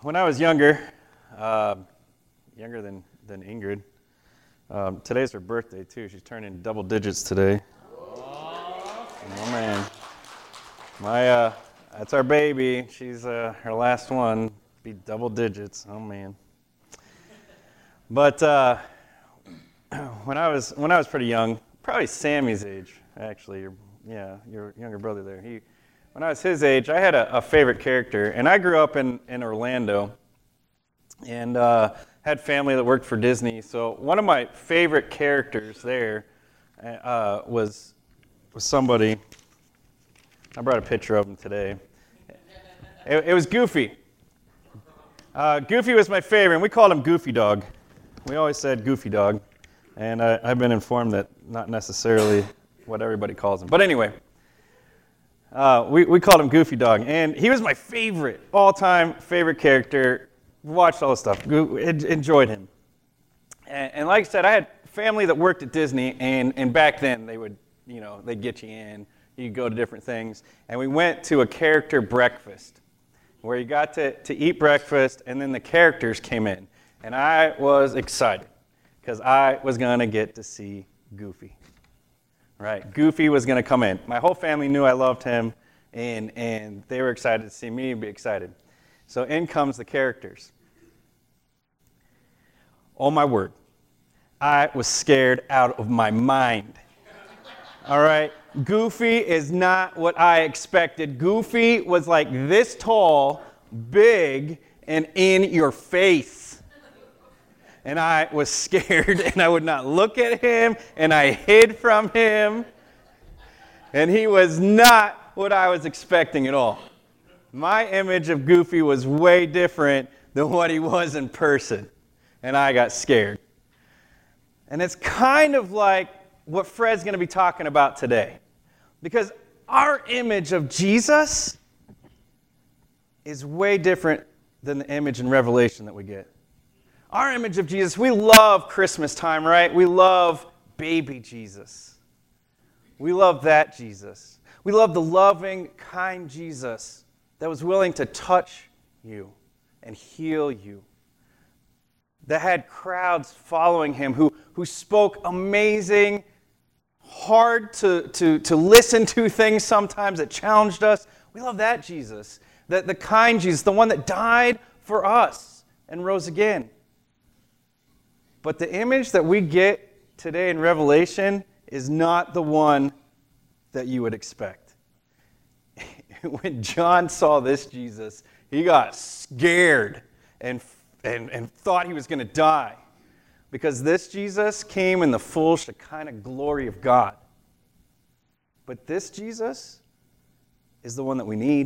When I was younger, younger than Ingrid, today's her birthday too. She's turning double digits today. Oh man, that's our baby. She's her last one. Be double digits. Oh man. But when I was pretty young, probably Sammy's age, actually. Your younger brother there. When I was his age, I had a favorite character, and I grew up in Orlando, and had family that worked for Disney. So one of my favorite characters there was somebody. I brought a picture of him today. It was Goofy. Goofy was my favorite, and we called him Goofy Dog. We always said Goofy Dog, and I've been informed that not necessarily what everybody calls him. But anyway, we called him Goofy Dog, and he was my favorite, all-time favorite character. Watched all the stuff, enjoyed him. And like I said, I had family that worked at Disney, and back then they would, they'd get you in, you'd go to different things, and we went to a character breakfast where you got to eat breakfast, and then the characters came in. And I was excited because I was going to get to see Goofy. Right, Goofy was going to come in. My whole family knew I loved him, and they were excited to see me and be excited. So in comes the characters. Oh my word, I was scared out of my mind. All right, Goofy is not what I expected. Goofy was like this tall, big, and in your face. And I was scared, and I would not look at him, and I hid from him. And he was not what I was expecting at all. My image of Goofy was way different than what he was in person, and I got scared. And it's kind of like what Fred's going to be talking about today, because our image of Jesus is way different than the image in Revelation that we get. Our image of Jesus, we love Christmas time, right? We love baby Jesus. We love that Jesus. We love the loving, kind Jesus that was willing to touch you and heal you, that had crowds following him, who spoke amazing, hard to listen to things sometimes that challenged us. We love that Jesus, the kind Jesus, the one that died for us and rose again. But the image that we get today in Revelation is not the one that you would expect. When John saw this Jesus, he got scared and thought he was going to die, because this Jesus came in the full Shekinah glory of God. But this Jesus is the one that we need.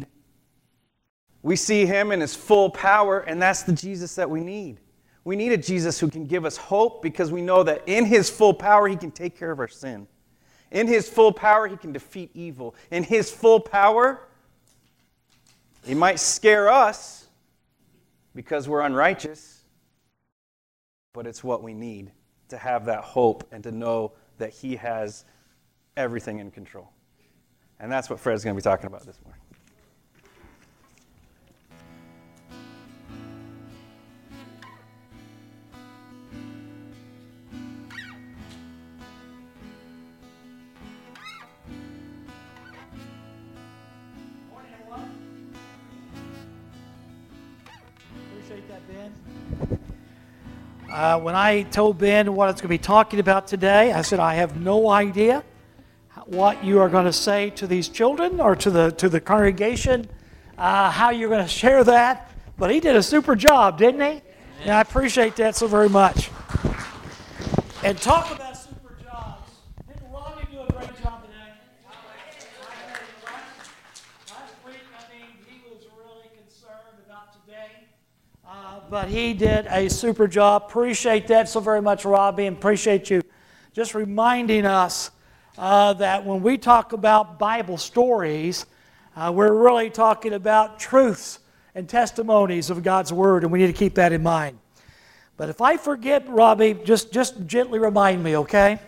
We see him in his full power, and that's the Jesus that we need. We need a Jesus who can give us hope, because we know that in his full power, he can take care of our sin. In his full power, he can defeat evil. In his full power, he might scare us because we're unrighteous, but it's what we need to have that hope and to know that he has everything in control. And that's what Fred's going to be talking about this morning. When I told Ben what I was going to be talking about today, I said, I have no idea what you are going to say to these children or to the congregation, how you're going to share that. But he did a super job, didn't he? And I appreciate that so very much. And talk about super jobs. Didn't Ronnie do a great job today? Last week, he was really concerned about today. But he did a super job. Appreciate that so very much, Robbie, and appreciate you just reminding us that when we talk about Bible stories, we're really talking about truths and testimonies of God's Word, and we need to keep that in mind. But if I forget, Robbie, just gently remind me, okay?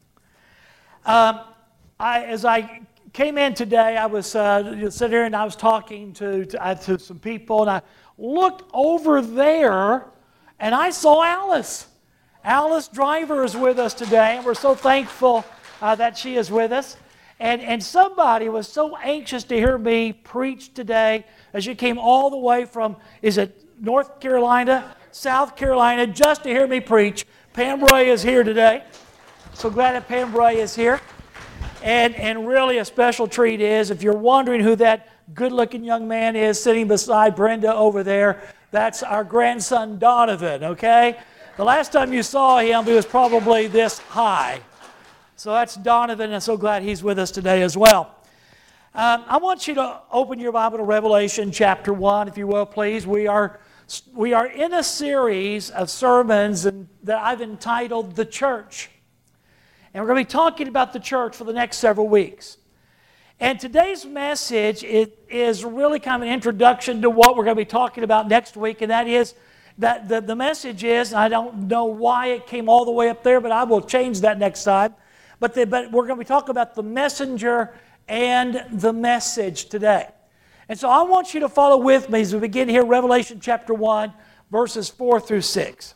As I came in today, I was sitting here and I was talking to some people, and I looked over there, and I saw Alice. Alice Driver is with us today, and we're so thankful that she is with us. And somebody was so anxious to hear me preach today as you came all the way from, is it North Carolina, South Carolina, just to hear me preach. Pam Bray is here today. So glad that Pam Bray is here. And really a special treat is, if you're wondering who that good-looking young man is sitting beside Brenda over there, that's our grandson Donovan, okay? The last time you saw him, he was probably this high. So that's Donovan, and I'm so glad he's with us today as well. I want you to open your Bible to Revelation chapter 1, if you will, please. We are in a series of sermons that I've entitled The Church. And we're going to be talking about the church for the next several weeks. And today's message is really kind of an introduction to what we're going to be talking about next week, and that is that the message is, and I don't know why it came all the way up there, but I will change that next time. But we're going to be talking about the messenger and the message today. And so I want you to follow with me as we begin here, Revelation chapter 1, verses 4 through 6.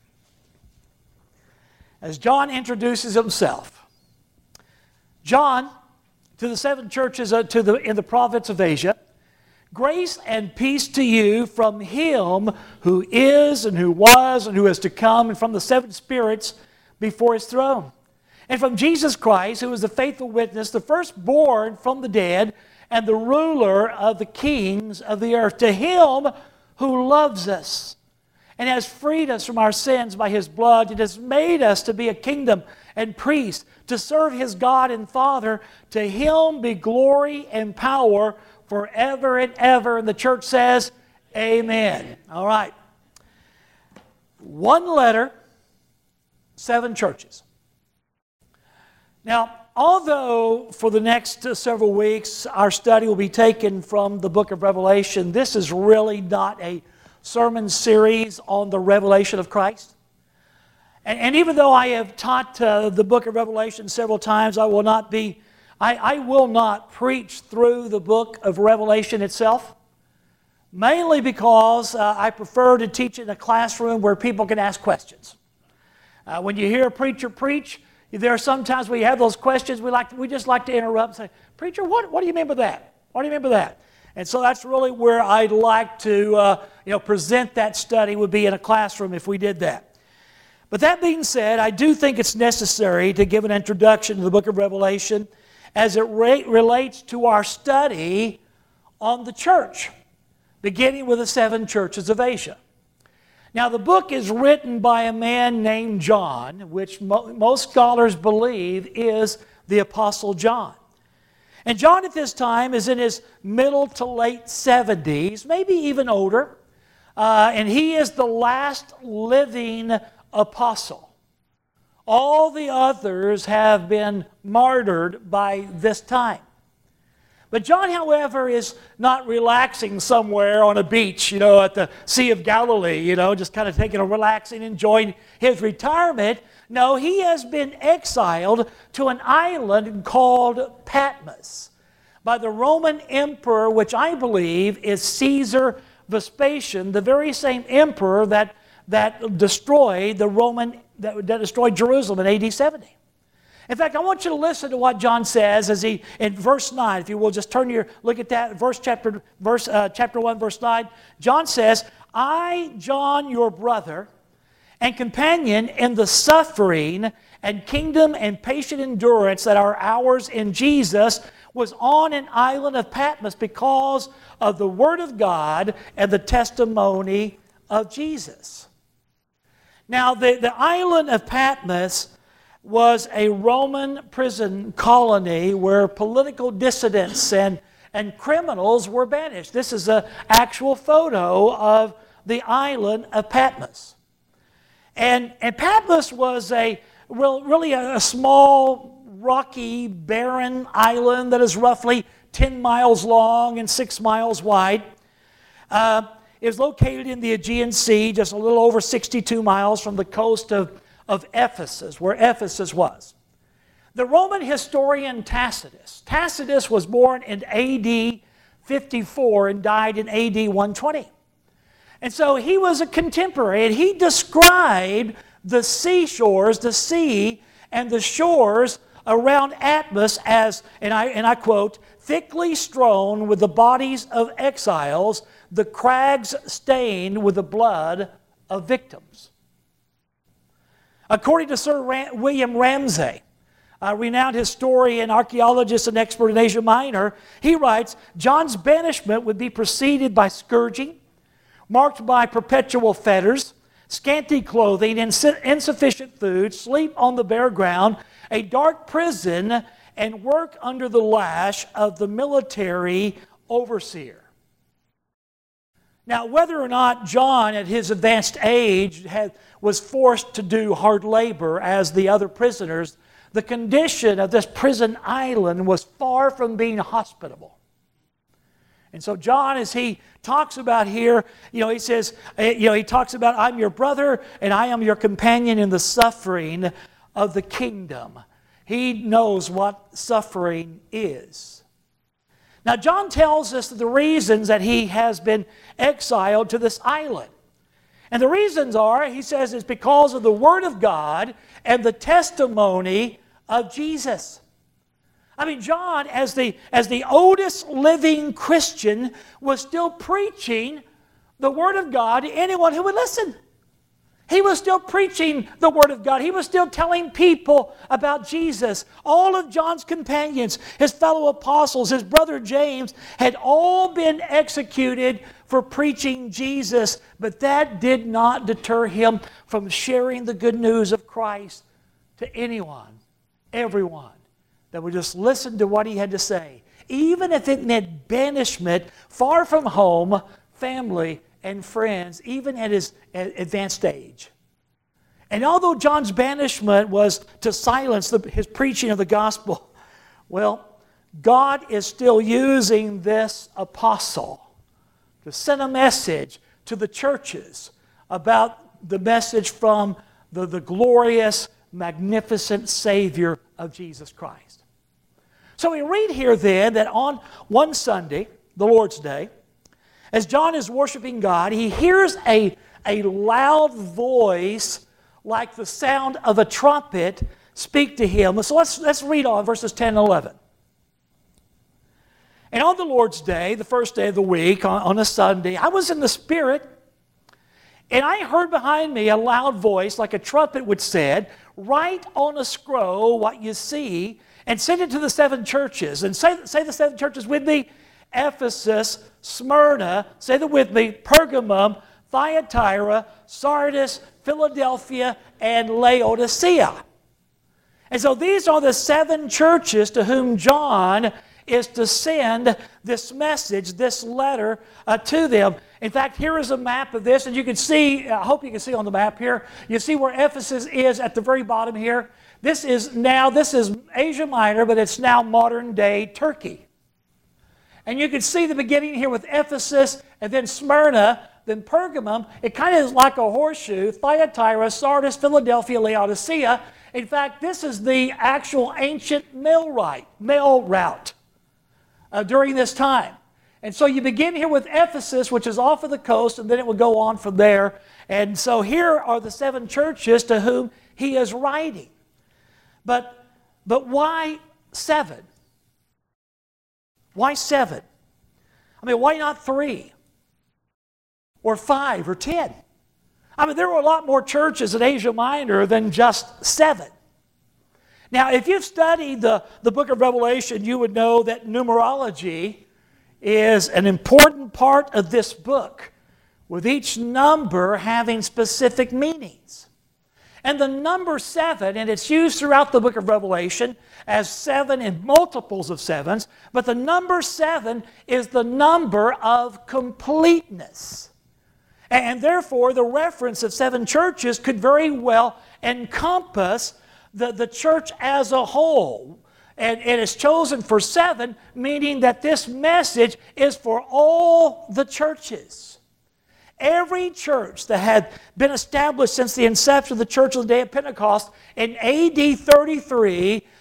As John introduces himself. John, to the seven churches in the province of Asia, grace and peace to you from him who is and who was and who is to come, and from the seven spirits before his throne. And from Jesus Christ, who is the faithful witness, the firstborn from the dead, and the ruler of the kings of the earth. To him who loves us and has freed us from our sins by his blood, and has made us to be a kingdom and priests, to serve his God and Father. To him be glory and power forever and ever. And the church says, amen. All right. One letter, seven churches. Now, although for the next several weeks our study will be taken from the book of Revelation, this is really not a sermon series on the revelation of Christ. And even though I have taught the book of Revelation several times, I will not preach through the book of Revelation itself, mainly because I prefer to teach in a classroom where people can ask questions. When you hear a preacher preach, there are sometimes we have those questions. We just like to interrupt and say, "Preacher, what do you mean by that? What do you mean by that?" And so that's really where I'd like to present that study, would be in a classroom if we did that. But that being said, I do think it's necessary to give an introduction to the book of Revelation as it relates to our study on the church, beginning with the seven churches of Asia. Now, the book is written by a man named John, which most scholars believe is the Apostle John. And John at this time is in his middle to late 70s, maybe even older, and he is the last living apostle. All the others have been martyred by this time. But John, however, is not relaxing somewhere on a beach, at the Sea of Galilee, just kind of taking a relaxing, enjoying his retirement. No, he has been exiled to an island called Patmos by the Roman emperor, which I believe is Caesar Vespasian, the very same emperor that destroyed that destroyed Jerusalem in AD 70. In fact, I want you to listen to what John says as he, in verse 9, if you will, just look at that, chapter 1, verse 9. John says, I, John, your brother, and companion in the suffering and kingdom and patient endurance that are ours in Jesus, was on an island of Patmos because of the Word of God and the testimony of Jesus. Now, the island of Patmos was a Roman prison colony where political dissidents and criminals were banished. This is an actual photo of the island of Patmos. And Patmos was really a small, rocky, barren island that is roughly 10 miles long and 6 miles wide. It was located in the Aegean Sea, just a little over 62 miles from the coast of Ephesus, where Ephesus was. The Roman historian Tacitus was born in AD 54 and died in AD 120. And so he was a contemporary, and he described the seashores, the sea, and the shores around Atmos as, and I quote, thickly strewn with the bodies of exiles, the crags stained with the blood of victims. According to Sir William Ramsay, a renowned historian, archaeologist, and expert in Asia Minor, he writes, John's banishment would be preceded by scourging, marked by perpetual fetters, scanty clothing, insufficient food, sleep on the bare ground, a dark prison, and work under the lash of the military overseer. Now, whether or not John, at his advanced age, was forced to do hard labor as the other prisoners, the condition of this prison island was far from being hospitable. And so John, as he talks about here, he says, he talks about, I'm your brother and I am your companion in the suffering of the kingdom. He knows what suffering is. Now, John tells us the reasons that he has been exiled to this island. And the reasons are, he says, it's because of the Word of God and the testimony of Jesus. I mean, John, as the oldest living Christian, was still preaching the Word of God to anyone who would listen. He was still preaching the Word of God. He was still telling people about Jesus. All of John's companions, his fellow apostles, his brother James, had all been executed for preaching Jesus, but that did not deter him from sharing the good news of Christ to anyone, everyone that would just listen to what he had to say, even if it meant banishment, far from home, family, and friends, even at his advanced age. And although John's banishment was to silence his preaching of the gospel, well, God is still using this apostle to send a message to the churches about the message from the glorious, magnificent Savior of Jesus Christ. So we read here then that on one Sunday, the Lord's Day, as John is worshiping God, he hears a loud voice like the sound of a trumpet speak to him. So let's read on verses 10 and 11. And on the Lord's Day, the first day of the week, on a Sunday, I was in the Spirit, and I heard behind me a loud voice like a trumpet which said, write on a scroll what you see and send it to the seven churches. And say the seven churches with me: Ephesus, Smyrna, say them with me, Pergamum, Thyatira, Sardis, Philadelphia, and Laodicea. And so these are the seven churches to whom John is to send this message, this letter to them. In fact, here is a map of this, and you can see, I hope you can see on the map here, you see where Ephesus is at the very bottom here. This is Asia Minor, but it's now modern day Turkey. And you can see the beginning here with Ephesus, and then Smyrna, then Pergamum. It kind of is like a horseshoe: Thyatira, Sardis, Philadelphia, Laodicea. In fact, this is the actual ancient mail route during this time. And so you begin here with Ephesus, which is off of the coast, and then it will go on from there. And so here are the seven churches to whom he is writing. But why seven? Why seven? I mean, why not 3 or 5 or 10? I mean, there were a lot more churches in Asia Minor than just 7. Now, if you've studied the book of Revelation, you would know that numerology is an important part of this book, with each number having specific meanings. And the number 7, and it's used throughout the book of Revelation as 7 in multiples of 7s, but the number 7 is the number of completeness. And therefore, the reference of 7 churches could very well encompass the church as a whole. And it is chosen for 7, meaning that this message is for all the churches. Every church that had been established since the inception of the church of the day of Pentecost in AD 33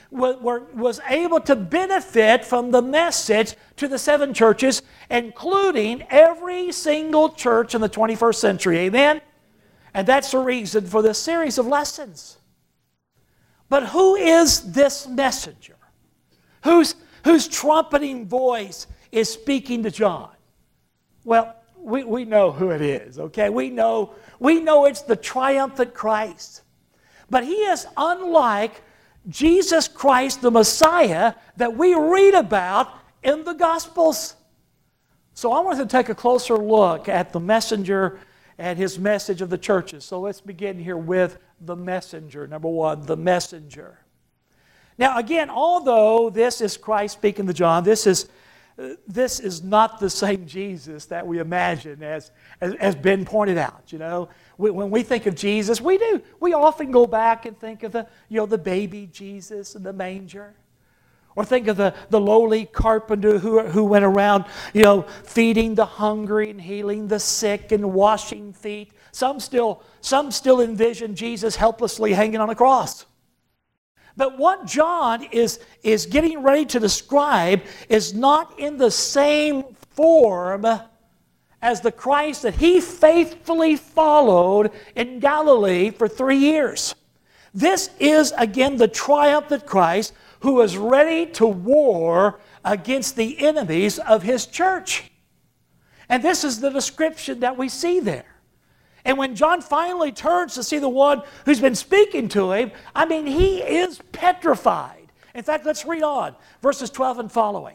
was able to benefit from the message to the 7 churches, including every single church in the 21st century. Amen? And that's the reason for this series of lessons. But who is this messenger? Whose trumpeting voice is speaking to John? Well, we know who it is, okay? We know it's the triumphant Christ. But he is unlike Jesus Christ, the Messiah, that we read about in the Gospels. So I want to take a closer look at the messenger and his message of the churches. So let's begin here with the messenger. Number 1, the messenger. Now again, although this is Christ speaking to John, this is not the same Jesus that we imagine, as Ben pointed out. You know, when we think of Jesus, we often go back and think of the baby Jesus in the manger, or think of the lowly carpenter who went around, feeding the hungry and healing the sick and washing feet. Some still envision Jesus helplessly hanging on a cross. But what John is getting ready to describe is not in the same form as the Christ that he faithfully followed in Galilee for 3 years. This is, again, the triumphant Christ who is ready to war against the enemies of his church. And this is the description that we see there. And when John finally turns to see the one who's been speaking to him, he is petrified. In fact, let's read on, verses 12 and following.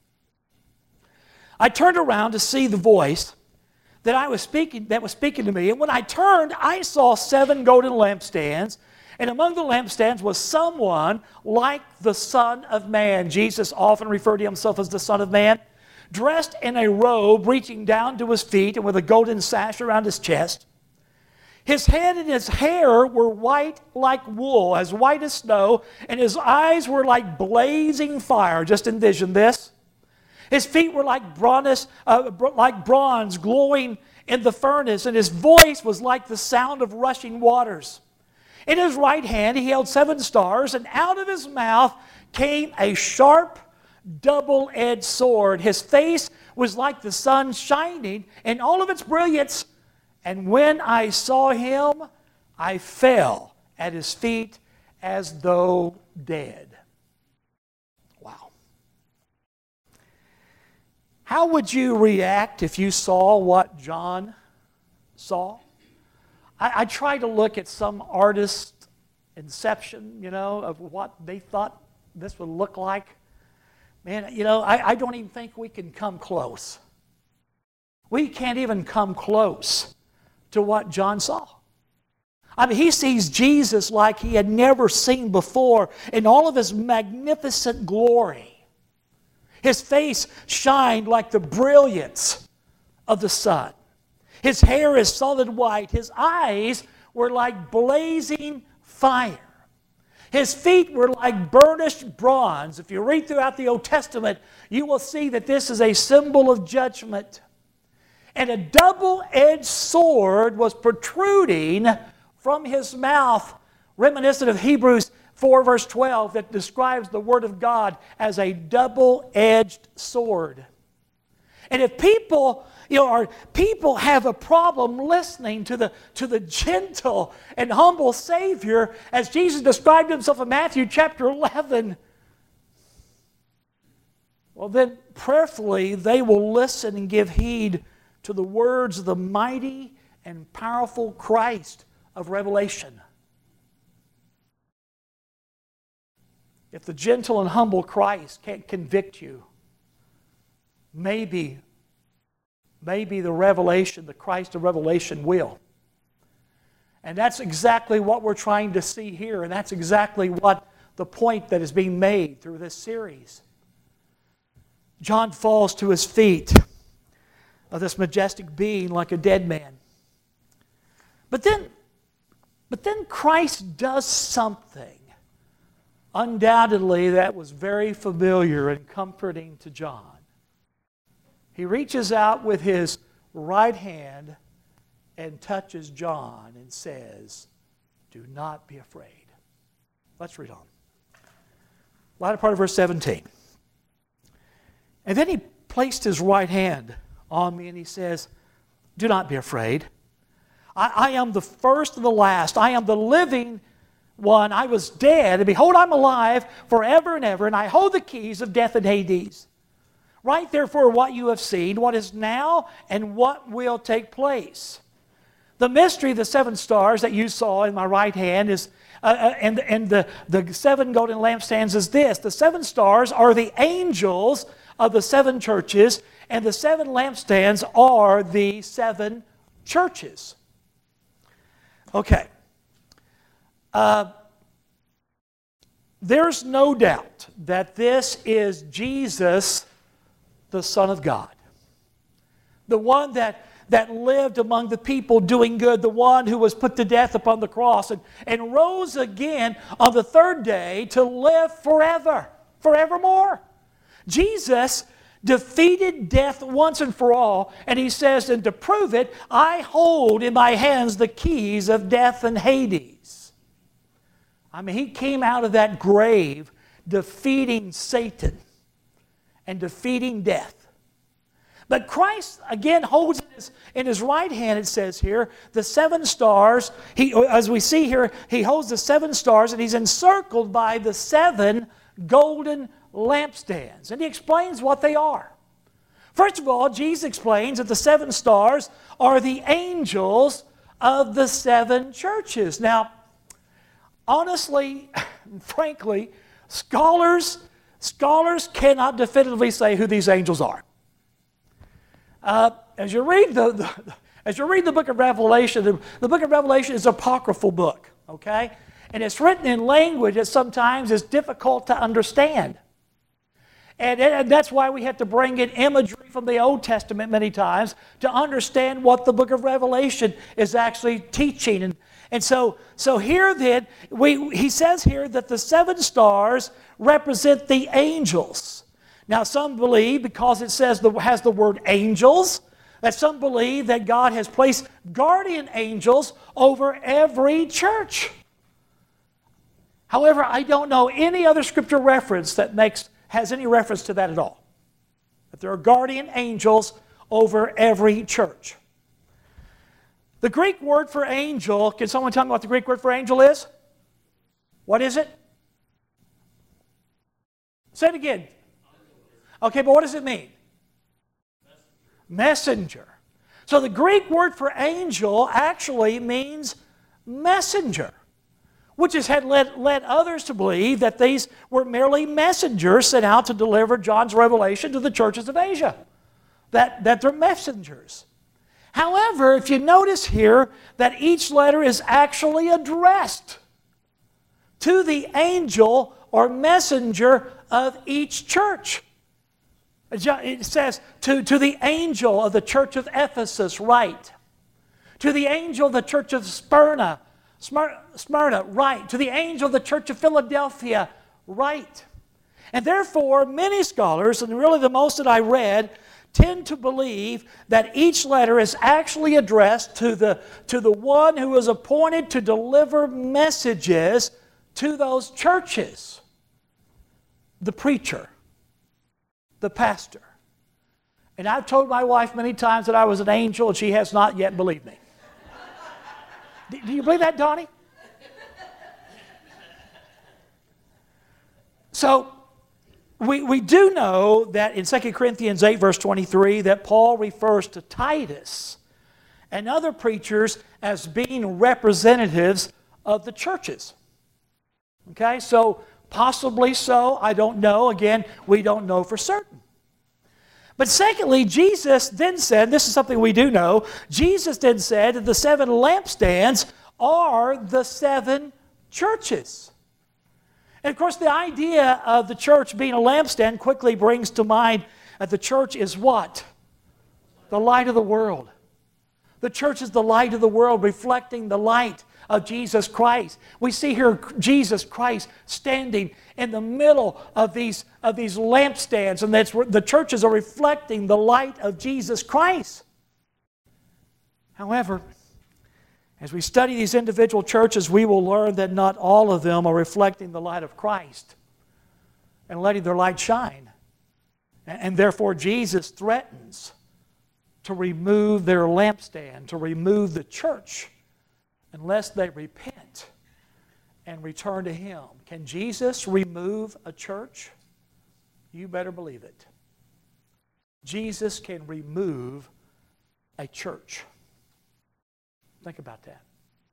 I turned around to see the voice that was speaking to me, and when I turned, I saw 7 golden lampstands, and among the lampstands was someone like the Son of Man. Jesus often referred to himself as the Son of Man, dressed in a robe reaching down to his feet and with a golden sash around his chest. His head and his hair were white like wool, as white as snow, and his eyes were like blazing fire. Just envision this. His feet were like bronze glowing in the furnace, and his voice was like the sound of rushing waters. In his right hand he held 7 stars, and out of his mouth came a sharp, double-edged sword. His face was like the sun shining in all of its brilliance. And when I saw him, I fell at his feet as though dead. Wow. How would you react if you saw what John saw? I try to look at some artist's inception, of what they thought this would look like. Man, I don't even think we can come close. We can't even come close to what John saw. He sees Jesus like he had never seen before in all of his magnificent glory. His face shined like the brilliance of the sun. His hair is solid white. His eyes were like blazing fire. His feet were like burnished bronze. If you read throughout the Old Testament, you will see that this is a symbol of judgment. And a double-edged sword was protruding from his mouth, reminiscent of Hebrews 4 verse 12, that describes the Word of God as a double-edged sword. And if people have a problem listening to the gentle and humble Savior, as Jesus described himself in Matthew chapter 11, well then prayerfully they will listen and give heed to the words of the mighty and powerful Christ of Revelation. If the gentle and humble Christ can't convict you, maybe the revelation, the Christ of Revelation will. And that's exactly what we're trying to see here, and that's exactly what the point that is being made through this series. John falls to his feet of this majestic being like a dead man. But then Christ does something undoubtedly that was very familiar and comforting to John. He reaches out with his right hand and touches John and says, "Do not be afraid." Let's read on. latter part of verse 17. And then he placed his right hand on me and he says, do not be afraid. I am the first and the last. I am the living one. I was dead, and behold, I'm alive forever and ever, and I hold the keys of death and Hades. Write therefore what you have seen, what is now, and what will take place. The mystery of the 7 stars that you saw in my right hand is, and the 7 golden lampstands is this. The 7 stars are the angels of the 7 churches, and the 7 lampstands are the 7 churches. Okay. There's no doubt that this is Jesus, the Son of God. The one that lived among the people doing good, the one who was put to death upon the cross and rose again on the 3rd day to live forever, forevermore. Jesus defeated death once and for all, and he says, and to prove it, I hold in my hands the keys of death and Hades. I mean, he came out of that grave defeating Satan and defeating death. But Christ, again, holds in his right hand, it says here, the 7 stars. As we see here, he holds the 7 stars, and he's encircled by the 7 golden lampstands. And he explains what they are. First of all, Jesus explains that the 7 stars are the angels of the 7 churches. Now, honestly, frankly, scholars cannot definitively say who these angels are. As you read the book of Revelation, the book of Revelation is an apocryphal book, okay? And it's written in language that sometimes is difficult to understand. And that's why we have to bring in imagery from the Old Testament many times to understand what the book of Revelation is actually teaching. And so here then, he says here that the 7 stars represent the angels. Now some believe, because it has the word angels, that some believe that God has placed guardian angels over every church. However, I don't know any other scripture reference that has any reference to that at all. That there are guardian angels over every church. The Greek word for angel, can someone tell me what the Greek word for angel is? What is it? Say it again. Okay, but what does it mean? Messenger. So the Greek word for angel actually means messenger, which has led others to believe that these were merely messengers sent out to deliver John's revelation to the churches of Asia, that they're messengers. However, if you notice here that each letter is actually addressed to the angel or messenger of each church. It says, to the angel of the church of Ephesus, write. To the angel of the church of Smyrna, write. To the angel of the church of Philadelphia, write. And therefore, many scholars, and really the most that I read, tend to believe that each letter is actually addressed to the one who is appointed to deliver messages to those churches. The preacher. The pastor. And I've told my wife many times that I was an angel, and she has not yet believed me. Do you believe that, Donnie? So, we do know that in 2 Corinthians 8, verse 23, that Paul refers to Titus and other preachers as being representatives of the churches. Okay, so possibly so, I don't know. Again, we don't know for certain. But secondly, Jesus then said, this is something we do know, Jesus then said that the 7 lampstands are the 7 churches. And of course, the idea of the church being a lampstand quickly brings to mind that the church is what? The light of the world. The church is the light of the world, reflecting the light of Jesus Christ. We see here Jesus Christ standing in the middle of these lampstands, and that's where the churches are reflecting the light of Jesus Christ. However, as we study these individual churches, we will learn that not all of them are reflecting the light of Christ. and letting their light shine. And therefore Jesus threatens to remove their lampstand, to remove the church, unless they repent and return to Him. Can Jesus remove a church? You better believe it. Jesus can remove a church. Think about that.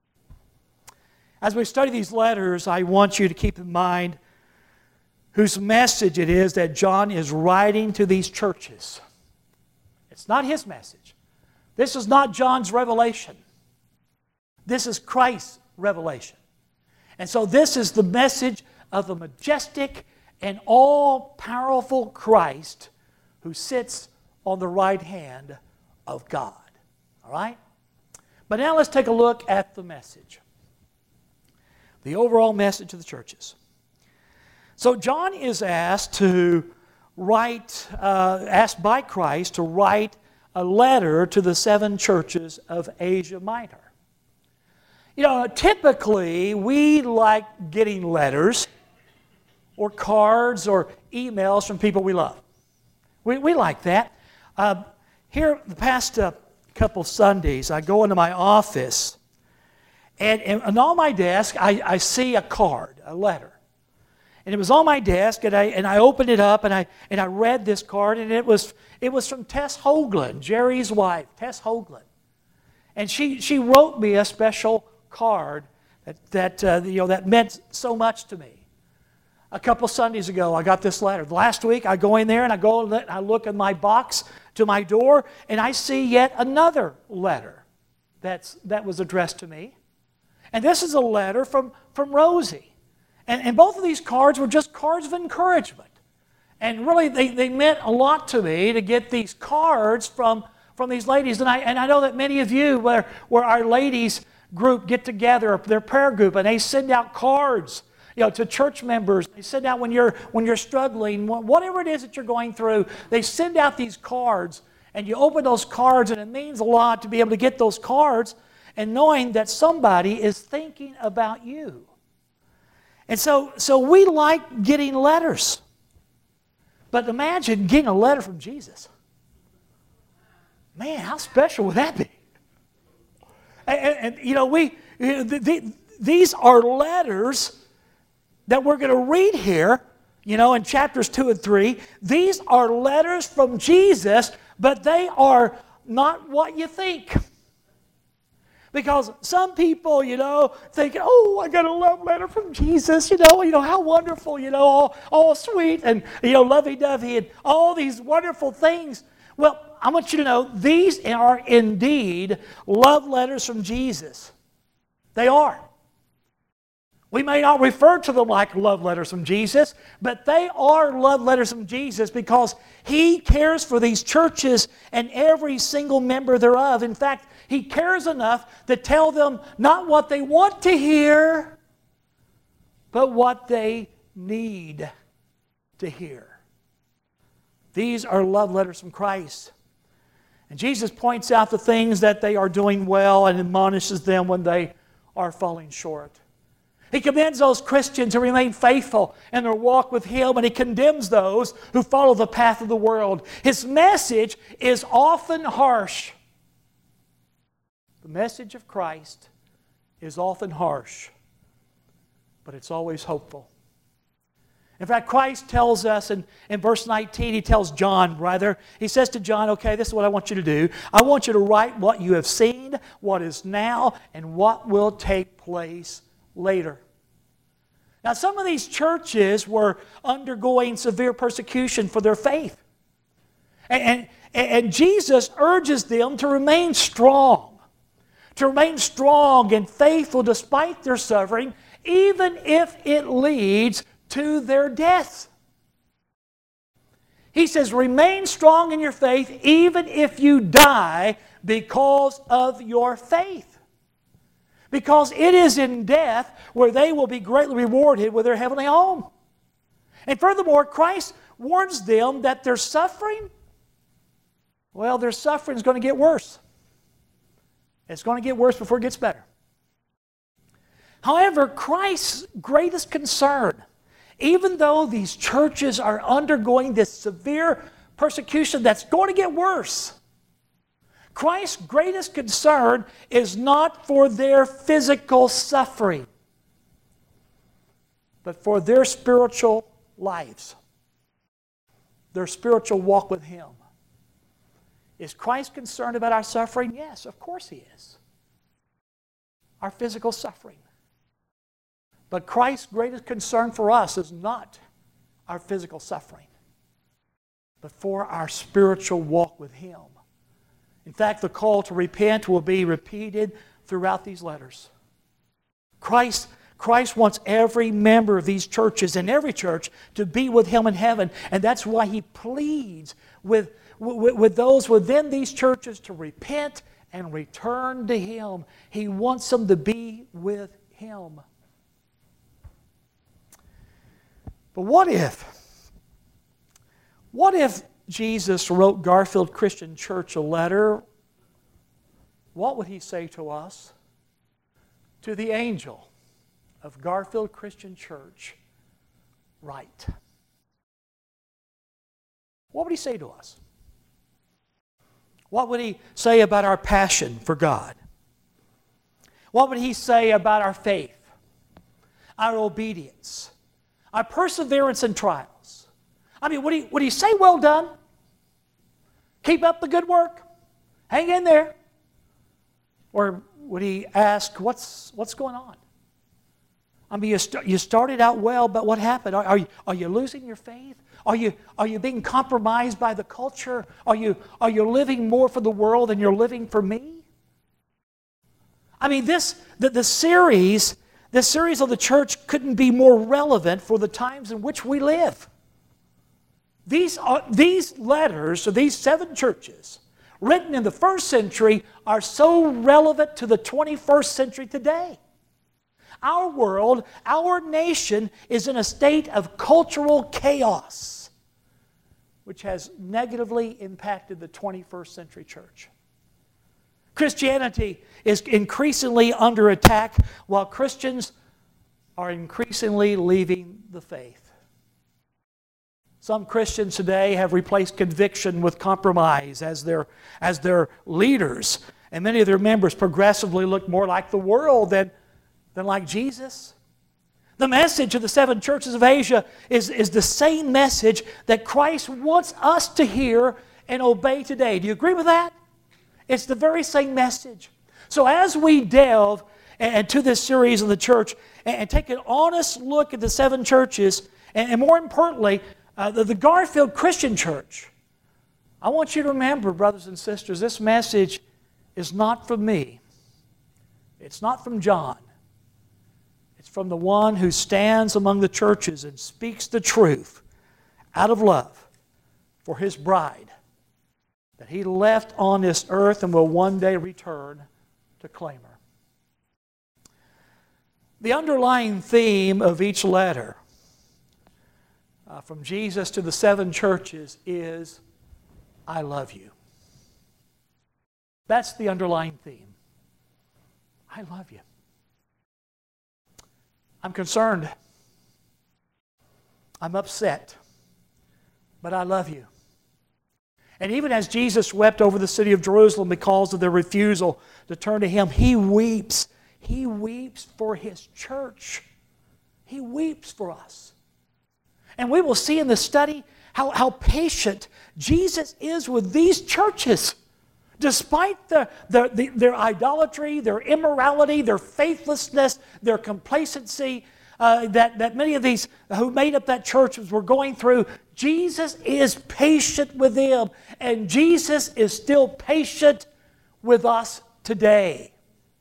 As we study these letters, I want you to keep in mind whose message it is that John is writing to these churches. It's not his message. This is not John's revelation. This is Christ's revelation. And so this is the message of the majestic and all-powerful Christ who sits on the right hand of God. All right? But now let's take a look at the message. The overall message of the churches. So John is asked to write, asked by Christ to write a letter to the 7 churches of Asia Minor. You know, typically we like getting letters or cards or emails from people we love. We like that. Here, the past couple Sundays, I go into my office, and on my desk, I see a card, a letter. And it was on my desk, and I opened it up, and I read this card, and it was from Tess Hoagland, Jerry's wife, Tess Hoagland. And she wrote me a special card that meant so much to me. A couple Sundays ago, I got this letter. Last week, I go in there and I look in my box to my door, and I see yet another letter that was addressed to me. And this is a letter from Rosie. And both of these cards were just cards of encouragement. And really, they meant a lot to me to get these cards from these ladies. And I know that many of you, where our ladies group get together, their prayer group, and they send out cards, to church members. They send out when you're struggling, whatever it is that you're going through, they send out these cards, and you open those cards, and it means a lot to be able to get those cards and knowing that somebody is thinking about you. And so we like getting letters. But imagine getting a letter from Jesus. Man, how special would that be? These are letters that we're going to read here, in chapters 2 and 3. These are letters from Jesus, but they are not what you think. Because some people, think, I got a love letter from Jesus, how wonderful, all sweet and, lovey-dovey and all these wonderful things. Well, I want you to know these are indeed love letters from Jesus. They are. We may not refer to them like love letters from Jesus, but they are love letters from Jesus because He cares for these churches and every single member thereof. In fact, He cares enough to tell them not what they want to hear, but what they need to hear. These are love letters from Christ. And Jesus points out the things that they are doing well and admonishes them when they are falling short. He commends those Christians who remain faithful in their walk with Him, and He condemns those who follow the path of the world. His message is often harsh. The message of Christ is often harsh, but it's always hopeful. In fact, Christ tells us in verse 19, He tells John, rather, He says to John, okay, this is what I want you to do. I want you to write what you have seen, what is now, and what will take place later. Now, some of these churches were undergoing severe persecution for their faith. And Jesus urges them to remain strong and faithful despite their suffering, even if it leads to their death. He says, remain strong in your faith, even if you die because of your faith. Because it is in death where they will be greatly rewarded with their heavenly home. And furthermore, Christ warns them that their suffering, their suffering is going to get worse. It's going to get worse before it gets better. However, Christ's greatest concern Even though these churches are undergoing this severe persecution that's going to get worse, Christ's greatest concern is not for their physical suffering, but for their spiritual lives, their spiritual walk with Him. Is Christ concerned about our suffering? Yes, of course He is. Our physical suffering. But Christ's greatest concern for us is not our physical suffering, but for our spiritual walk with Him. In fact, the call to repent will be repeated throughout these letters. Christ wants every member of these churches and every church to be with Him in heaven, and that's why He pleads with those within these churches to repent and return to Him. He wants them to be with Him. But what if Jesus wrote Garfield Christian Church a letter? What would He say to us? To the angel of Garfield Christian Church, write. What would He say to us? What would He say about our passion for God? What would He say about our faith, our obedience, our perseverance in trials? I mean, would He say, well done? Keep up the good work? Hang in there? Or would He ask, what's going on? I mean, you started out well, but what happened? Are you losing your faith? Are you being compromised by the culture? Are you living more for the world than you're living for me? I mean, the series of the church couldn't be more relevant for the times in which we live. These letters to these 7 churches, written in the first century, are so relevant to the 21st century today. Our world, our nation, is in a state of cultural chaos, which has negatively impacted the 21st century church. Christianity is increasingly under attack, while Christians are increasingly leaving the faith. Some Christians today have replaced conviction with compromise as their leaders, and many of their members progressively look more like the world than like Jesus. The message of the 7 churches of Asia is the same message that Christ wants us to hear and obey today. Do you agree with that? It's the very same message. So as we delve into this series of the church and take an honest look at the 7 churches, and more importantly, the Garfield Christian Church, I want you to remember, brothers and sisters, this message is not from me. It's not from John. It's from the one who stands among the churches and speaks the truth out of love for His bride that He left on this earth and will one day return to claim her. The underlying theme of each letter from Jesus to the 7 churches is, I love you. That's the underlying theme. I love you. I'm concerned. I'm upset. But I love you. And even as Jesus wept over the city of Jerusalem because of their refusal to turn to Him, He weeps. He weeps for His church. He weeps for us. And we will see in the study how patient Jesus is with these churches. Despite their idolatry, their immorality, their faithlessness, their complacency that many of these who made up that church were going through, Jesus is patient with them, and Jesus is still patient with us today.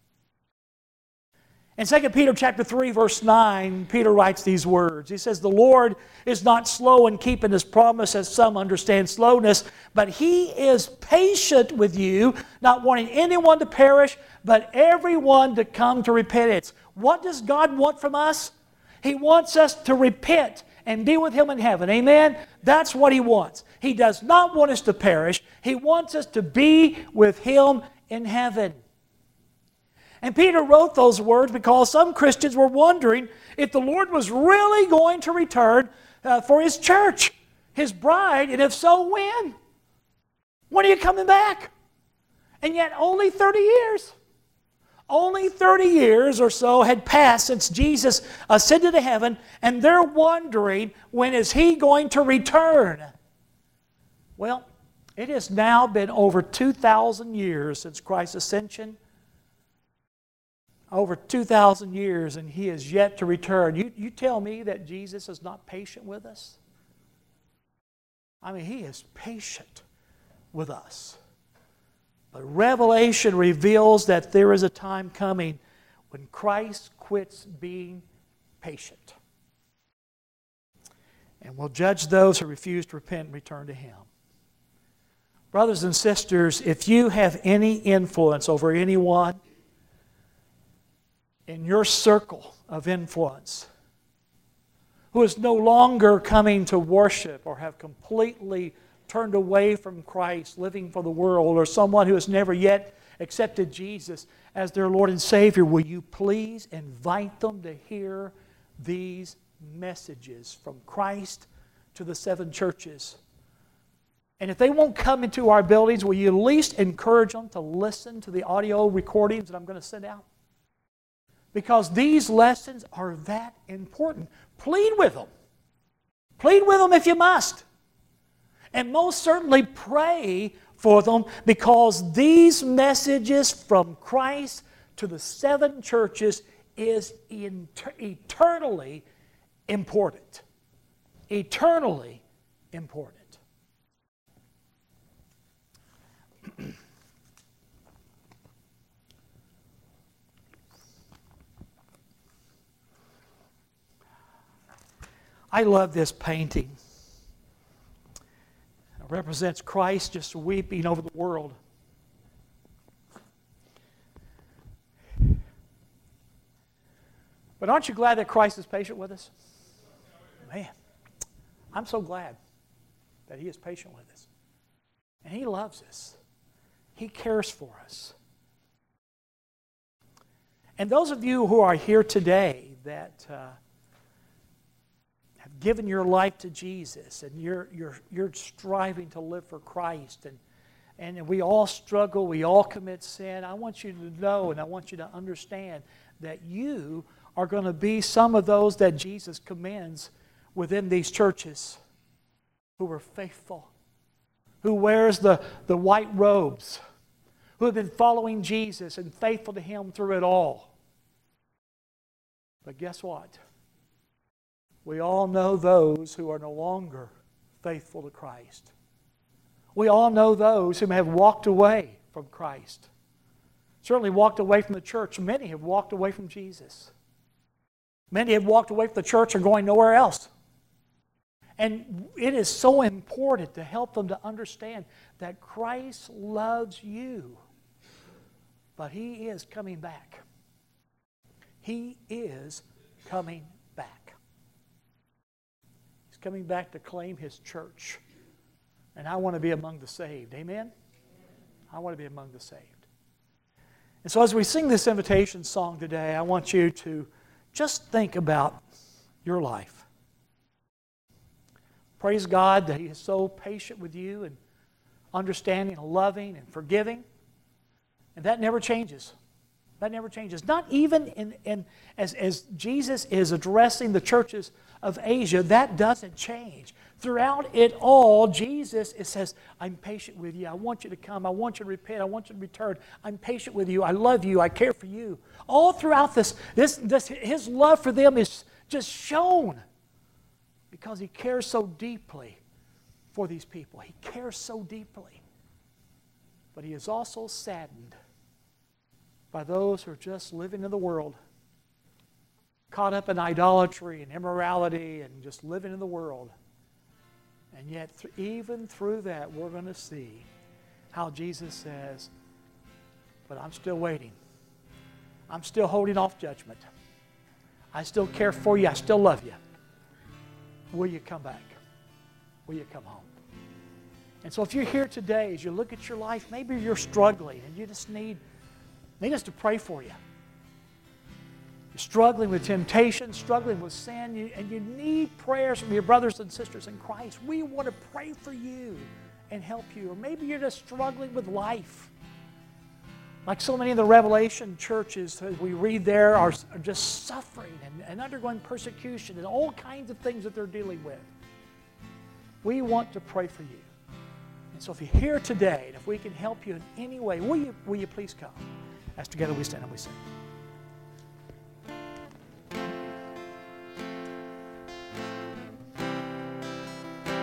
In 2 Peter chapter 3, verse 9, Peter writes these words. He says, the Lord is not slow in keeping His promise, as some understand slowness, but He is patient with you, not wanting anyone to perish, but everyone to come to repentance. What does God want from us? He wants us to repent and be with Him in heaven. Amen? That's what He wants. He does not want us to perish. He wants us to be with Him in heaven. And Peter wrote those words because some Christians were wondering if the Lord was really going to return for His church, His bride, and if so, when? When are you coming back? And yet only 30 years. Only 30 years or so had passed since Jesus ascended to heaven, and they're wondering, when is He going to return? Well, it has now been over 2,000 years since Christ's ascension. Over 2,000 years, and He is yet to return. You tell me that Jesus is not patient with us? I mean, He is patient with us. But Revelation reveals that there is a time coming when Christ quits being patient and will judge those who refuse to repent and return to Him. Brothers and sisters, if you have any influence over anyone in your circle of influence who is no longer coming to worship or have completely turned away from Christ, living for the world, or someone who has never yet accepted Jesus as their Lord and Savior, will you please invite them to hear these messages from Christ to the 7 churches? And if they won't come into our buildings, will you at least encourage them to listen to the audio recordings that I'm going to send out? Because these lessons are that important. Plead with them. Plead with them if you must. And most certainly pray for them, because these messages from Christ to the 7 churches is eternally important. Eternally important. I love this painting. It represents Christ just weeping over the world. But aren't you glad that Christ is patient with us? Man, I'm so glad that He is patient with us. And He loves us. He cares for us. And those of you who are here today that have given your life to Jesus, and you're striving to live for Christ, and we all struggle, we all commit sin, I want you to know and I want you to understand that you are going to be some of those that Jesus commends within these churches, who are faithful, who wears the white robes, who have been following Jesus and faithful to Him through it all. But guess what? We all know those who are no longer faithful to Christ. We all know those who have walked away from Christ. Certainly walked away from the church. Many have walked away from Jesus. Many have walked away from the church and going nowhere else. And it is so important to help them to understand that Christ loves you. But He is coming back. He is coming back. He's coming back to claim His church. And I want to be among the saved. Amen? I want to be among the saved. And so as we sing this invitation song today, I want you to just think about your life. Praise God that He is so patient with you and understanding and loving and forgiving. And that never changes. That never changes. Not even as Jesus is addressing the churches of Asia, that doesn't change. Throughout it all, Jesus says, I'm patient with you. I want you to come. I want you to repent. I want you to return. I'm patient with you. I love you. I care for you. All throughout this, His love for them is just shown because He cares so deeply for these people. He cares so deeply. But He is also saddened by those who are just living in the world, caught up in idolatry and immorality and just living in the world. And yet, even through that, we're going to see how Jesus says, but I'm still waiting. I'm still holding off judgment. I still care for you. I still love you. Will you come back? Will you come home? And so if you're here today, as you look at your life, maybe you're struggling and you just need us to pray for you. struggling with temptation, struggling with sin, and you need prayers from your brothers and sisters in Christ, we want to pray for you and help you. Or maybe you're just struggling with life. Like so many of the Revelation churches, as we read there, are just suffering and undergoing persecution and all kinds of things that they're dealing with. We want to pray for you. And so if you're here today, and if we can help you in any way, will you please come? As together we stand and we sing.